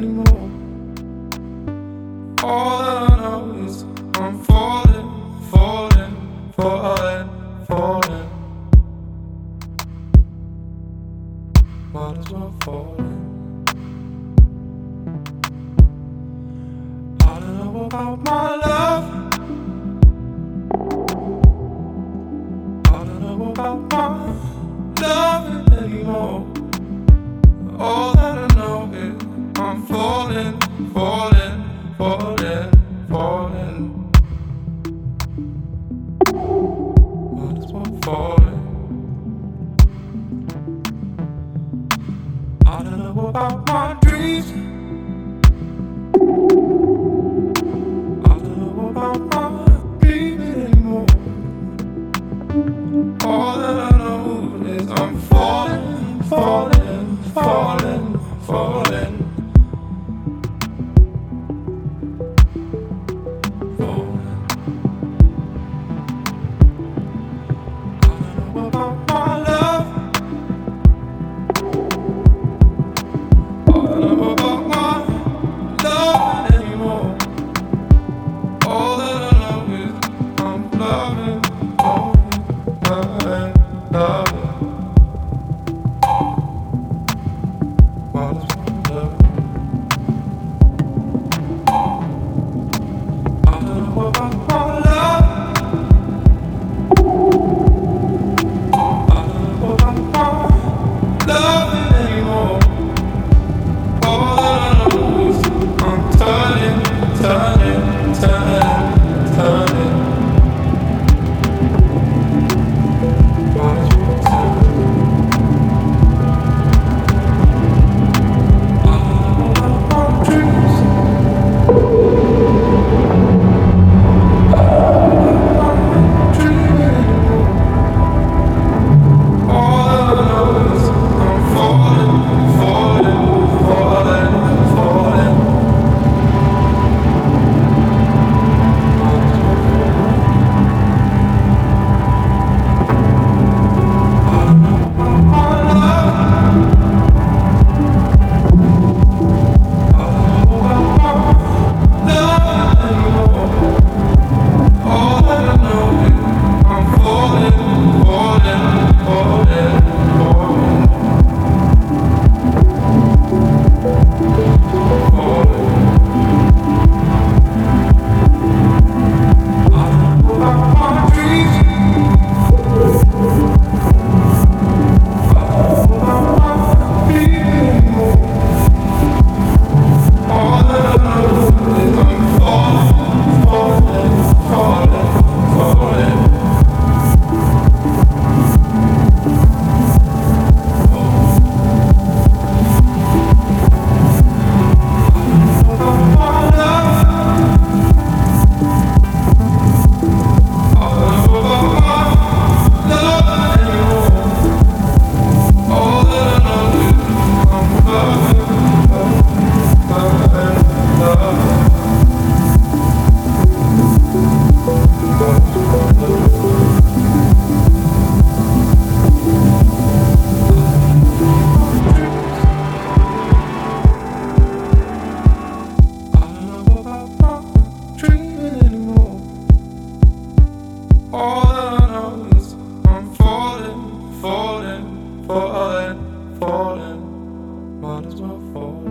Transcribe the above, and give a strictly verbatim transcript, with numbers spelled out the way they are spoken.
anymore. All that I know is I'm falling, falling, falling, falling. Might as well falling. I don't know about my love. I don't know about my loving anymore. All that I know is I'm falling, falling, falling, falling. Might as well falling. I don't know about my dreams. I don't know about my dreaming anymore. All that I know is I'm falling, falling, falling, falling, falling. I don't know about my love. I don't know about my love anymore. All that I know is I'm loving, loving, loving, loving. Might as well love. I don't know about my love. I don't know about my loving anymore. All that I know is I'm turning, turning, turning, turning. Might as well turn. I don't know about my dreams. I'm dreaming anymore. All that I know is I'm falling, falling, falling, falling. Might as well fall. I don't know about my love. I don't know about my love anymore. All that I know is I'm falling, falling, falling, falling, falling. I don't know about my dreams. I don't know about my dreams anymore. All that I know is I'm falling, falling, falling, falling. All that I know is I'm falling, falling, falling, falling. Might as well fall.